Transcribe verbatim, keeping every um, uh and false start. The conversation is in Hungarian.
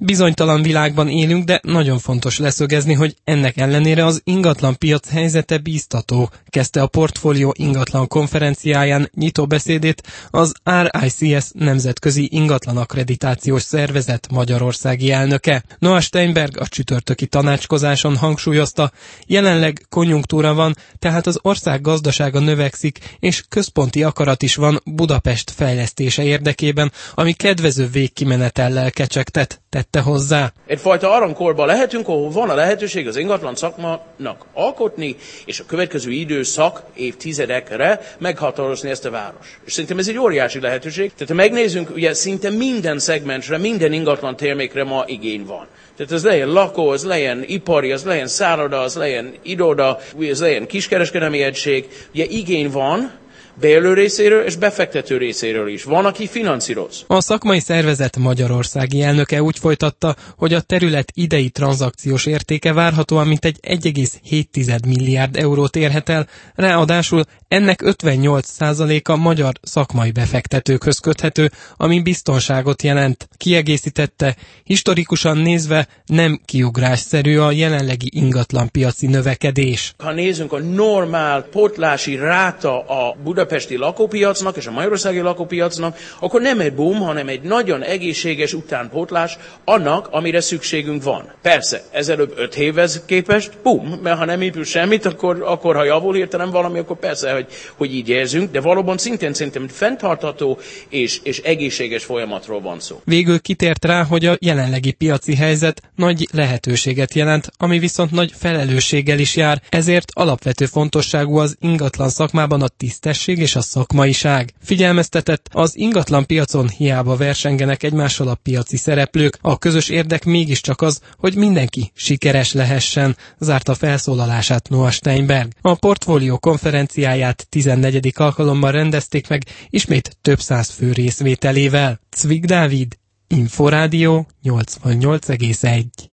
Bizonytalan világban élünk, de nagyon fontos leszögezni, hogy ennek ellenére az ingatlan piac helyzete bíztató, kezdte a Portfolio ingatlan konferenciáján nyitó beszédét az er i cé es Nemzetközi Ingatlan Akkreditációs Szervezet magyarországi elnöke. Noah Steinberg a csütörtöki tanácskozáson hangsúlyozta, jelenleg konjunktúra van, tehát az ország gazdasága növekszik, és központi akarat is van Budapest fejlesztése érdekében, ami kedvező végkimenetellel kecsegtet, tette hozzá. Egyfajta aranykorban lehetünk, ahol van a lehetőség az ingatlan szakmának alkotni, és a következő időszak, évtizedekre meghatározni ezt a város. És szerintem ez egy óriási lehetőség. Tehát ha megnézzünk, ugye szinte minden szegmensre, minden ingatlan termékre ma igény van. Tehát ez legyen lakó, az legyen ipari, az legyen szálloda, az legyen iroda, az legyen kiskereskedelmi egység. Ugye igény van, bérlő részéről és befektető részéről is. Van, aki finanszíroz. A szakmai szervezet magyarországi elnöke úgy folytatta, hogy a terület idei tranzakciós értéke várhatóan mintegy egy egész hét milliárd eurót érhet el, ráadásul ennek ötvennyolc százaléka magyar szakmai befektetőkhöz köthető, ami biztonságot jelent. Kiegészítette, historikusan nézve nem kiugrásszerű a jelenlegi ingatlanpiaci növekedés. Ha nézzünk, a normál pótlási ráta a budapesti lakópiacnak és a magyarországi lakópiacnak, akkor nem egy boom, hanem egy nagyon egészséges utánpótlás annak, amire szükségünk van. Persze, ezelőbb öt évhez képest boom, mert ha nem épül semmit, akkor, akkor ha javul hirtelen valami, akkor persze, hogy, hogy így érzünk, de valóban szintén szerintem fenntartható és, és egészséges folyamatról van szó. Végül kitért rá, hogy a jelenlegi piaci helyzet nagy lehetőséget jelent, ami viszont nagy felelősséggel is jár, ezért alapvető fontosságú az ingatlan szakmában a tisztesség és a szakmaiság. Figyelmeztetett, az ingatlan piacon hiába versengenek egymással a piaci szereplők, a közös érdek mégiscsak az, hogy mindenki sikeres lehessen, zárta felszólalását Noah Steinberg. A Portfolio konferenciáját tizennegyedik alkalommal rendezték meg, ismét több száz fő részvételével. Cvik Dávid, Inforádió nyolcvannyolc egész egy.